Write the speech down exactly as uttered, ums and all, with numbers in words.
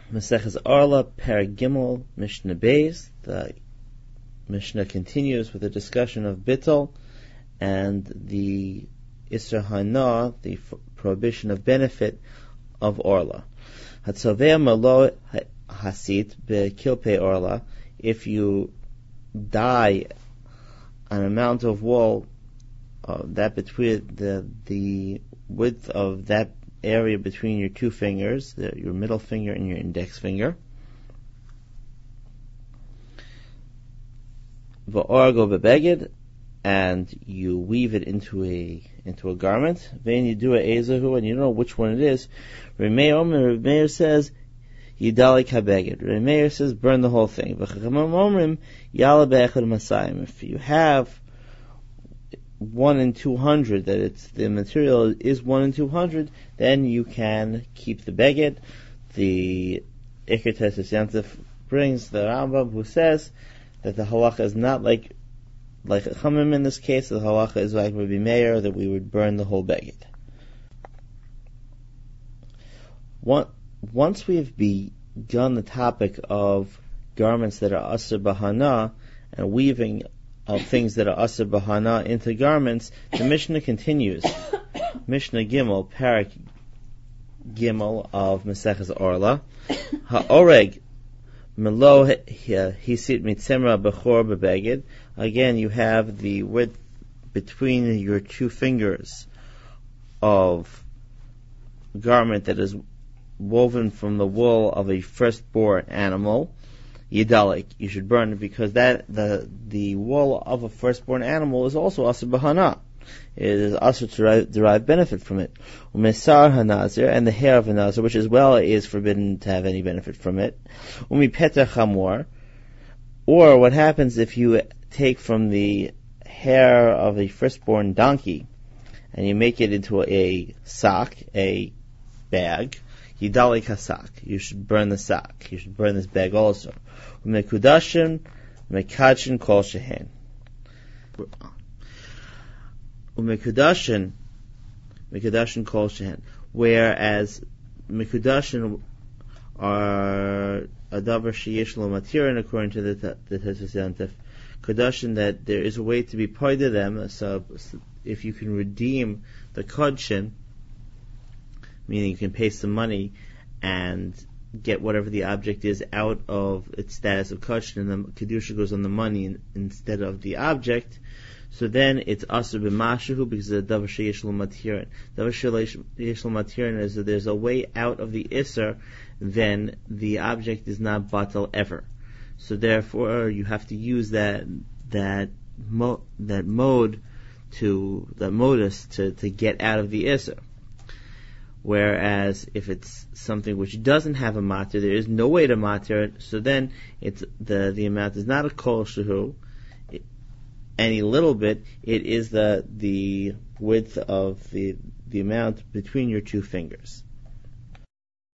Maseches Orla, Perek Gimel, Mishnah Beis. The Mishnah continues with a discussion of Bittul and the Isser Hana, the f- prohibition of benefit of Orla. Hatzaveh Malo Hasit Bekilpei Orla. If you dye an amount of wool uh, that between the the width of that area between your two fingers, the, your middle finger and your index finger. V'orgo bebeged, and you weave it into a into a garment. Then you do a ezahu, and you don't know which one it is. Remeir Omer, Remeir says, Yidalik habeged. Remeir says, burn the whole thing. V'chachamim omrim, yala be'echad masayim. If you have one in two hundred, that it's the material is one in two hundred, then you can keep the beged. The Iker Tesis Yantif brings the Rambam, who says that the halacha is not like like a chamim in this case. The halacha is like Rabbi Meir, that we would burn the whole beged. Once we've begun the topic of garments that are asur b'hana and weaving of things that are asur b'hana into garments, the Mishnah continues. Mishnah Gimel, Perek Gimel of Maseches Orla. Ha'oreg melo hisit mitzemra bechor bebeged. Again, you have the width between your two fingers of garment that is woven from the wool of a firstborn animal. Yidalik, you should burn it, because that the the wool of a firstborn animal is also asur b'hana. It is asur to derive, derive benefit from it. Umesar hanazir, and the hair of a nazir, which as well is forbidden to have any benefit from it. Umi peter chamor, or what happens if you take from the hair of a firstborn donkey and you make it into a sock, a bag. Yidalik hasak, you should burn the sack. You should burn this bag also. Umekudashin, mekachin kol shehen. Umekudashin, mekudashin kol shehen. Whereas mekudashin are a davar sheyesh lo matirin, according to the the Tesis Yantif. Kudashin, that there is a way to be paid to them. So if you can redeem the kodshin, meaning you can pay some money and get whatever the object is out of its status of kosher, and the kedusha goes on the money in, instead of the object. So then it's asur b'mashahu, because the davar sheyesh lo matirin. Davar sheyesh lo matirin is that there's a way out of the isser, then the object is not batal ever. So therefore, you have to use that that mo- that mode to that modus to to get out of the isser. Whereas if it's something which doesn't have a matir, there is no way to matir it, so then it's the the amount is not a kol shehu, any little bit, it is the the width of the the amount between your two fingers.